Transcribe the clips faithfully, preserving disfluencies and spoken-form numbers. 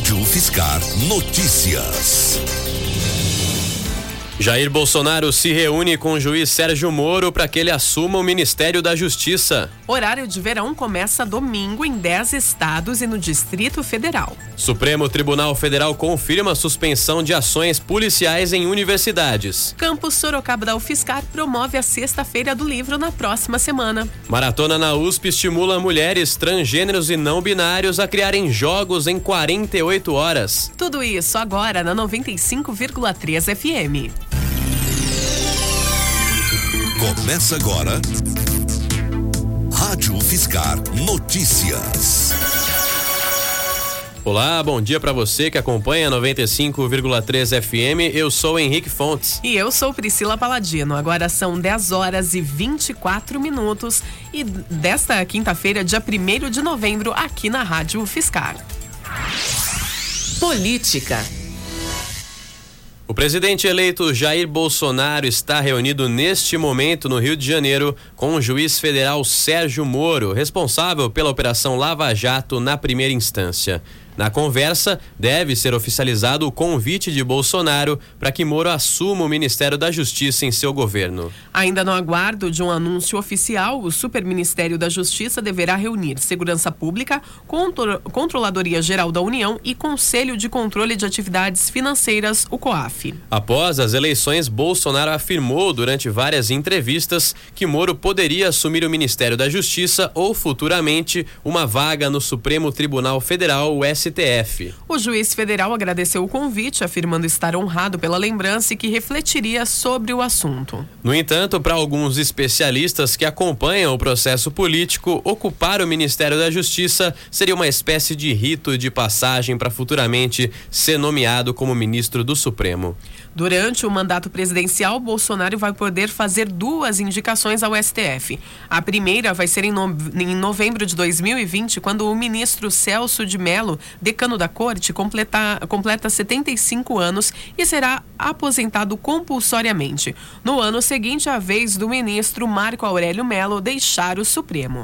Rádio Fiscar Notícias. Jair Bolsonaro se reúne com o juiz Sérgio Moro para que ele assuma o Ministério da Justiça. Horário de verão começa domingo em dez estados e no Distrito Federal. Supremo Tribunal Federal confirma a suspensão de ações policiais em universidades. Campus Sorocaba da UFSCar promove a Sexta-feira do Livro na próxima semana. Maratona na U S P estimula mulheres, transgêneros e não binários a criarem jogos em quarenta e oito horas. Tudo isso agora na noventa e cinco vírgula três F M. Começa agora Rádio Fiscar Notícias. Olá, bom dia para você que acompanha noventa e cinco vírgula três F M. Eu sou Henrique Fontes. E eu sou Priscila Paladino. Agora são dez horas e vinte e quatro minutos e desta quinta-feira, dia primeiro de novembro, aqui na Rádio Fiscar. Política. O presidente eleito Jair Bolsonaro está reunido neste momento no Rio de Janeiro com o juiz federal Sérgio Moro, responsável pela Operação Lava Jato na primeira instância. Na conversa, deve ser oficializado o convite de Bolsonaro para que Moro assuma o Ministério da Justiça em seu governo. Ainda no aguardo de um anúncio oficial, o Superministério da Justiça deverá reunir Segurança Pública, Contro- Controladoria Geral da União e Conselho de Controle de Atividades Financeiras, o COAF. Após as eleições, Bolsonaro afirmou durante várias entrevistas que Moro poderia assumir o Ministério da Justiça ou, futuramente, uma vaga no Supremo Tribunal Federal, o S T F. O juiz federal agradeceu o convite, afirmando estar honrado pela lembrança e que refletiria sobre o assunto. No entanto, para alguns especialistas que acompanham o processo político, ocupar o Ministério da Justiça seria uma espécie de rito de passagem para futuramente ser nomeado como ministro do Supremo. Durante o mandato presidencial, Bolsonaro vai poder fazer duas indicações ao S T F. A primeira vai ser em, no... em novembro de dois mil e vinte, quando o ministro Celso de Mello, decano da corte, completa, completa setenta e cinco anos e será aposentado compulsoriamente. No ano seguinte, a vez do ministro Marco Aurélio Mello deixar o Supremo.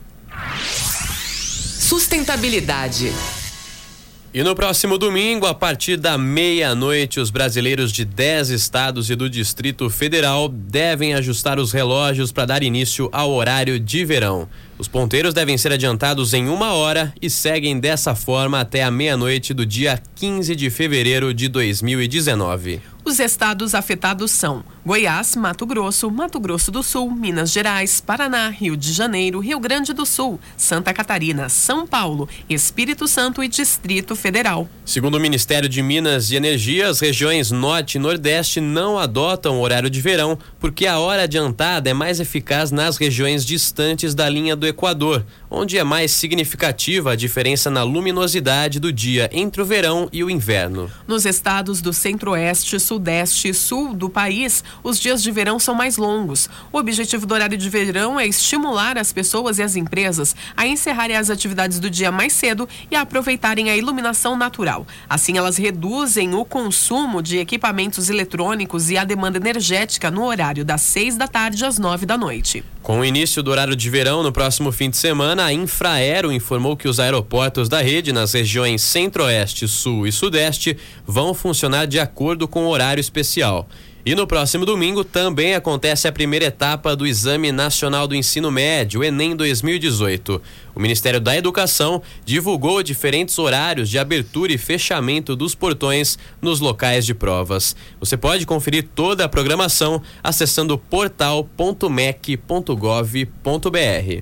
Sustentabilidade. E no próximo domingo, a partir da meia-noite, os brasileiros de dez estados e do Distrito Federal devem ajustar os relógios para dar início ao horário de verão. Os ponteiros devem ser adiantados em uma hora e seguem dessa forma até a meia-noite do dia quinze de fevereiro de dois mil e dezenove. Os estados afetados são Goiás, Mato Grosso, Mato Grosso do Sul, Minas Gerais, Paraná, Rio de Janeiro, Rio Grande do Sul, Santa Catarina, São Paulo, Espírito Santo e Distrito Federal. Segundo o Ministério de Minas e Energia, as regiões Norte e Nordeste não adotam o horário de verão porque a hora adiantada é mais eficaz nas regiões distantes da linha do Equador, onde é mais significativa a diferença na luminosidade do dia entre o verão e o inverno. Nos estados do Centro-Oeste, Sudeste e Sul do país, os dias de verão são mais longos. O objetivo do horário de verão é estimular as pessoas e as empresas a encerrarem as atividades do dia mais cedo e a aproveitarem a iluminação natural. Assim, elas reduzem o consumo de equipamentos eletrônicos e a demanda energética no horário das seis da tarde às nove da noite. Com o início do horário de verão no próximo fim de semana, a Infraero informou que os aeroportos da rede nas regiões Centro-Oeste, Sul e Sudeste vão funcionar de acordo com o horário especial. E no próximo domingo também acontece a primeira etapa do Exame Nacional do Ensino Médio, o Enem dois mil e dezoito. O Ministério da Educação divulgou diferentes horários de abertura e fechamento dos portões nos locais de provas. Você pode conferir toda a programação acessando portal ponto mec ponto gov ponto br.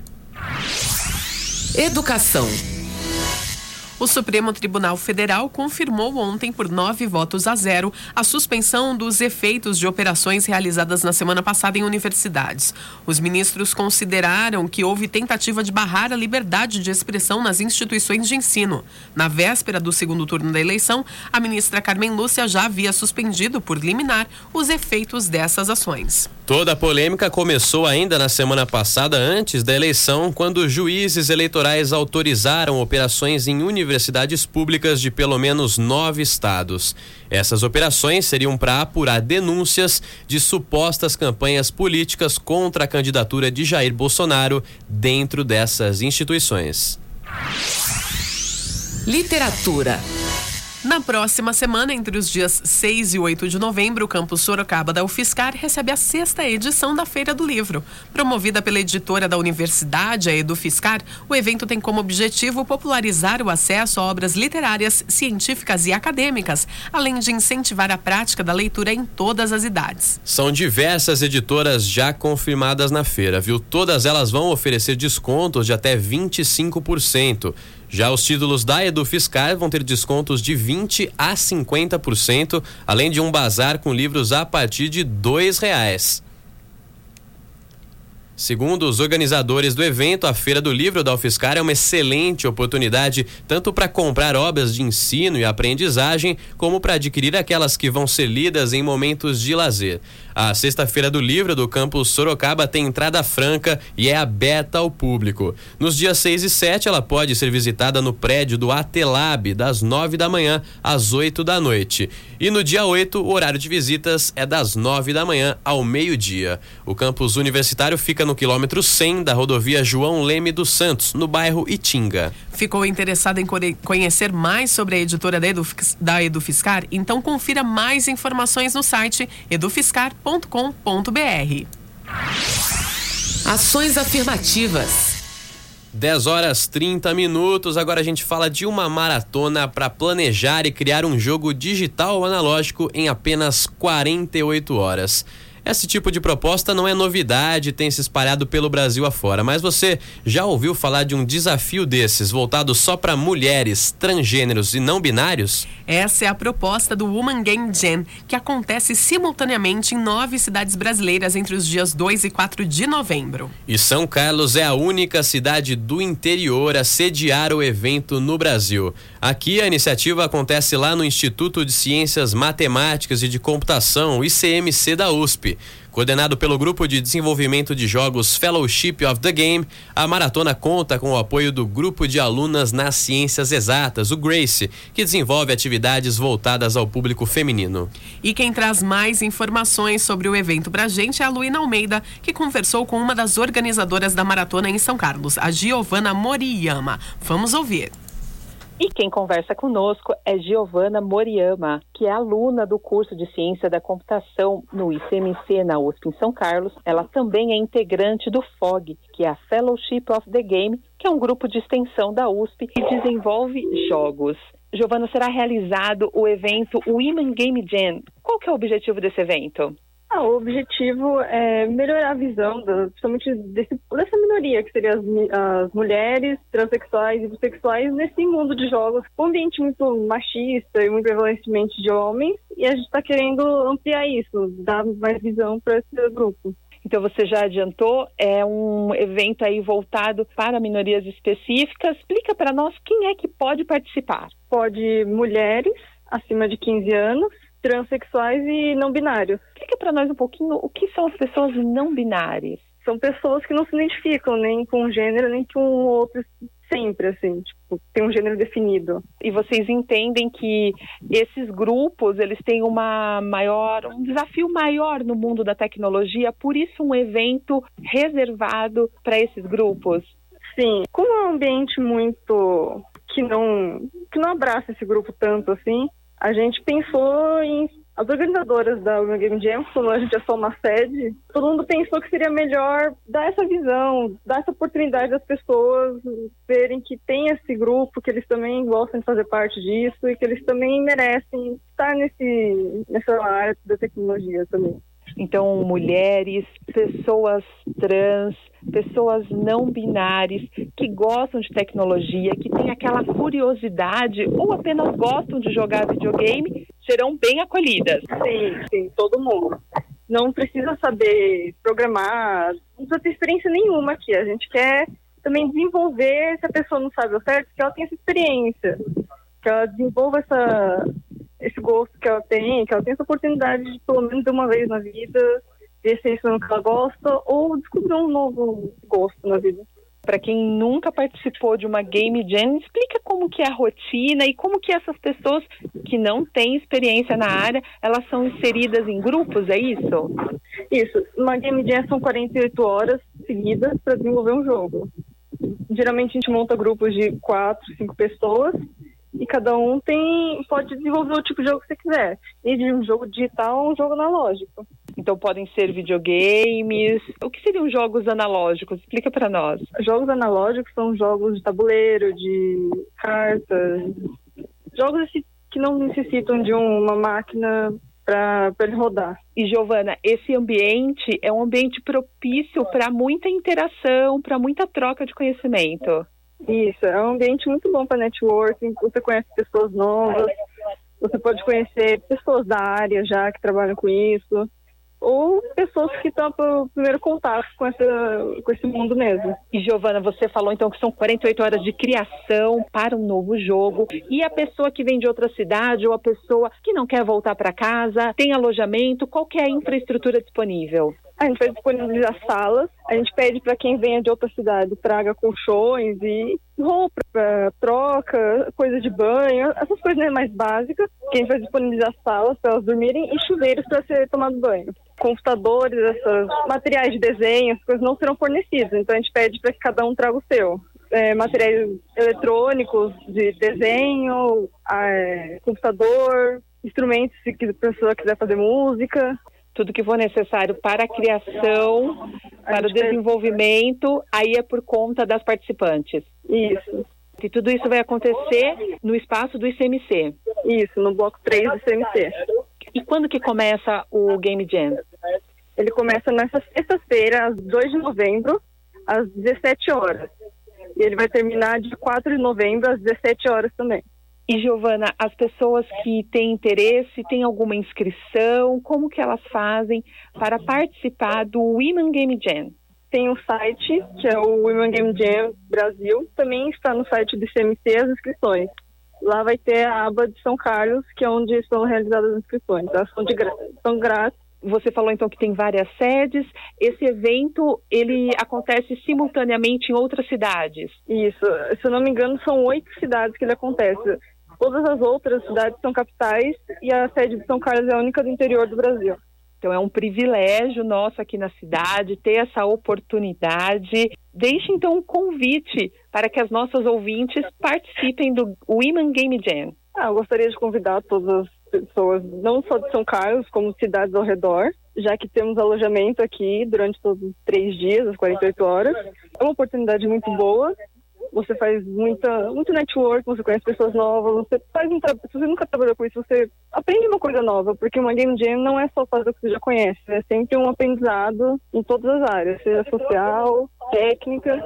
Educação. O Supremo Tribunal Federal confirmou ontem, por nove votos a zero, a suspensão dos efeitos de operações realizadas na semana passada em universidades. Os ministros consideraram que houve tentativa de barrar a liberdade de expressão nas instituições de ensino. Na véspera do segundo turno da eleição, a ministra Carmen Lúcia já havia suspendido por liminar os efeitos dessas ações. Toda a polêmica começou ainda na semana passada, antes da eleição, quando juízes eleitorais autorizaram operações em universidades públicas de pelo menos nove estados. Essas operações seriam para apurar denúncias de supostas campanhas políticas contra a candidatura de Jair Bolsonaro dentro dessas instituições. Literatura. Na próxima semana, entre os dias seis e oito de novembro, o campus Sorocaba da UFSCar recebe a sexta edição da Feira do Livro. Promovida pela editora da universidade, a EduFiscar, o evento tem como objetivo popularizar o acesso a obras literárias, científicas e acadêmicas, além de incentivar a prática da leitura em todas as idades. São diversas editoras já confirmadas na feira, viu? Todas elas vão oferecer descontos de até vinte e cinco por cento. Já os títulos da EduFiscar vão ter descontos de vinte a cinquenta por cento, além de um bazar com livros a partir de dois reais. Segundo os organizadores do evento, a Feira do Livro da UFSCar é uma excelente oportunidade tanto para comprar obras de ensino e aprendizagem, como para adquirir aquelas que vão ser lidas em momentos de lazer. A Sexta-feira do Livro do campus Sorocaba tem entrada franca e é aberta ao público. Nos dias seis e sete, ela pode ser visitada no prédio do Atelab, das nove da manhã às oito da noite. E no dia oito, o horário de visitas é das nove da manhã ao meio-dia. O campus universitário fica no quilômetro cem da rodovia João Leme dos Santos, no bairro Itinga. Ficou interessado em conhecer mais sobre a editora da, Edu, da EduFiscar? Então confira mais informações no site edufiscar ponto com ponto br. Ações afirmativas. dez horas trinta minutos. Agora a gente fala de uma maratona para planejar e criar um jogo digital ou analógico em apenas quarenta e oito horas. Esse tipo de proposta não é novidade, tem se espalhado pelo Brasil afora, mas você já ouviu falar de um desafio desses voltado só para mulheres, transgêneros e não binários? Essa é a proposta do Woman Game Jam, que acontece simultaneamente em nove cidades brasileiras entre os dias dois e quatro de novembro. E São Carlos é a única cidade do interior a sediar o evento no Brasil. Aqui a iniciativa acontece lá no Instituto de Ciências Matemáticas e de Computação, I C M C da U S P. Coordenado pelo Grupo de Desenvolvimento de Jogos Fellowship of the Game, a maratona conta com o apoio do Grupo de Alunas nas Ciências Exatas, o GRACE, que desenvolve atividades voltadas ao público feminino. E quem traz mais informações sobre o evento pra gente é a Luína Almeida, que conversou com uma das organizadoras da maratona em São Carlos, a Giovana Moriyama. Vamos ouvir. E quem conversa conosco é Giovana Moriyama, que é aluna do curso de Ciência da Computação no I C M C na U S P em São Carlos. Ela também é integrante do F O G, que é a Fellowship of the Game, que é um grupo de extensão da U S P que desenvolve jogos. Giovana, será realizado o evento Women Game Jam. Qual que é o objetivo desse evento? Ah, o objetivo é melhorar a visão, da, principalmente desse, dessa minoria, que seriam as, as mulheres, transexuais e bissexuais, nesse mundo de jogos, um ambiente muito machista e muito prevalentemente de homens, e a gente está querendo ampliar isso, dar mais visão para esse grupo. Então você já adiantou, é um evento aí voltado para minorias específicas. Explica para nós quem é que pode participar. Pode mulheres acima de quinze anos, transexuais e não binários. Explica para nós um pouquinho o que são as pessoas não binárias. São pessoas que não se identificam nem com um gênero, nem com o outro sempre, assim, tipo, tem um gênero definido. E vocês entendem que esses grupos, eles têm uma maior, um desafio maior no mundo da tecnologia, por isso um evento reservado para esses grupos? Sim, como é um ambiente muito que não, que não abraça esse grupo tanto assim, a gente pensou em... As organizadoras da Women Game Jam, como a gente é só uma sede, todo mundo pensou que seria melhor dar essa visão, dar essa oportunidade das pessoas verem que tem esse grupo, que eles também gostam de fazer parte disso e que eles também merecem estar nesse, nessa área da tecnologia também. Então, mulheres, pessoas trans, pessoas não binárias que gostam de tecnologia, que têm aquela curiosidade ou apenas gostam de jogar videogame, serão bem acolhidas. Sim, sim, todo mundo. Não precisa saber programar, não precisa ter experiência nenhuma aqui. A gente quer também desenvolver, se a pessoa não sabe o certo, que ela tenha essa experiência, que ela desenvolva essa... esse gosto que ela tem, que ela tem essa oportunidade de, pelo menos uma vez na vida, ver se é isso que ela gosta ou descobrir um novo gosto na vida. Para quem nunca participou de uma Game Jam, explica como que é a rotina e como que essas pessoas que não têm experiência na área, elas são inseridas em grupos, é isso? Isso, uma Game Jam são quarenta e oito horas seguidas para desenvolver um jogo. Geralmente a gente monta grupos de quatro, cinco pessoas e cada um tem, pode desenvolver o tipo de jogo que você quiser, desde um jogo digital a um jogo analógico. Então podem ser videogames. O que seriam jogos analógicos? Explica para nós. Jogos analógicos são jogos de tabuleiro, de cartas, jogos que não necessitam de uma máquina para ele rodar. E Giovana, esse ambiente é um ambiente propício para muita interação, para muita troca de conhecimento. Isso, é um ambiente muito bom para networking, você conhece pessoas novas, você pode conhecer pessoas da área já que trabalham com isso, ou pessoas que estão para o primeiro contato com, essa, com esse mundo mesmo. E Giovana, você falou então que são quarenta e oito horas de criação para um novo jogo, e a pessoa que vem de outra cidade ou a pessoa que não quer voltar para casa, tem alojamento, qual que é a infraestrutura disponível? A gente vai disponibilizar salas, a gente pede para quem venha de outra cidade traga colchões e roupa, troca, coisa de banho, essas coisas mais básicas, que a gente vai disponibilizar salas para elas dormirem e chuveiros para ser tomado banho. Computadores, esses materiais de desenho, essas coisas não serão fornecidos, então a gente pede para que cada um traga o seu. É, materiais eletrônicos de desenho, é, computador, instrumentos se a pessoa quiser fazer música. Tudo que for necessário para a criação, para o desenvolvimento, aí é por conta das participantes. Isso. E tudo isso vai acontecer no espaço do I C M C. Isso, no bloco três do I C M C. E quando que começa o Game Jam? Ele começa nessa sexta-feira, às dois de novembro, às dezessete horas. E ele vai terminar dia quatro de novembro, às dezessete horas também. E Giovana, as pessoas que têm interesse, têm alguma inscrição, como que elas fazem para participar do Women Game Jam? Tem um site, que é o Women Game Jam Brasil, também está no site do I C M C as inscrições. Lá vai ter a aba de São Carlos, que é onde são realizadas as inscrições. Elas são, de gra- são grátis. Você falou então que tem várias sedes. Esse evento, ele acontece simultaneamente em outras cidades? Isso. Se eu não me engano, são oito cidades que ele acontece. Todas as outras cidades são capitais e a sede de São Carlos é a única do interior do Brasil. Então é um privilégio nosso aqui na cidade ter essa oportunidade. Deixe então um convite para que as nossas ouvintes participem do Women Game Jam. Ah, eu gostaria de convidar todas as pessoas, não só de São Carlos, como cidades ao redor, já que temos alojamento aqui durante todos os três dias, as quarenta e oito horas. É uma oportunidade muito boa. Você faz muita, muito network, você conhece pessoas novas, você faz um tra... se você nunca trabalhou com isso, você aprende uma coisa nova, porque uma Game Jam não é só fazer o que você já conhece, é sempre um aprendizado em todas as áreas, seja social, técnica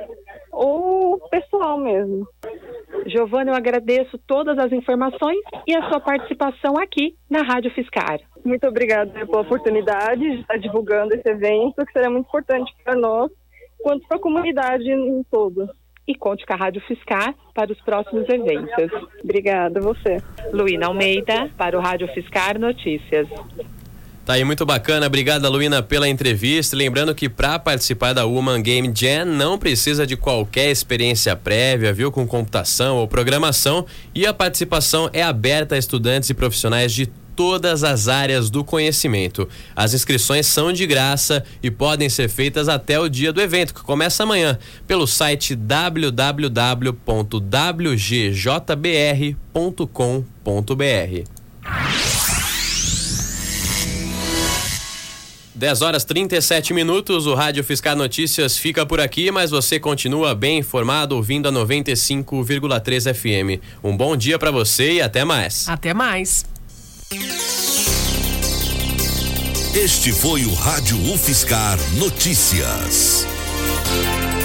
ou pessoal mesmo. Giovana, eu agradeço todas as informações e a sua participação aqui na Rádio Fiscar. Muito obrigada pela oportunidade de estar divulgando esse evento, que será muito importante para nós, quanto para a comunidade em todo. E conte com a Rádio Fiscar para os próximos eventos. Obrigada, você. Luína Almeida, para o Rádio Fiscar Notícias. Tá aí, muito bacana. Obrigada, Luína, pela entrevista. Lembrando que para participar da Woman Game Jam não precisa de qualquer experiência prévia, viu, com computação ou programação, e a participação é aberta a estudantes e profissionais de todas as áreas do conhecimento. As inscrições são de graça e podem ser feitas até o dia do evento, que começa amanhã, pelo site w w w ponto w g j b r ponto com ponto b r. dez horas e trinta e sete minutos, o Rádio Fiscar Notícias fica por aqui, mas você continua bem informado ouvindo a noventa e cinco vírgula três F M. Um bom dia para você e até mais. Até mais. Este foi o Rádio UFSCar Notícias.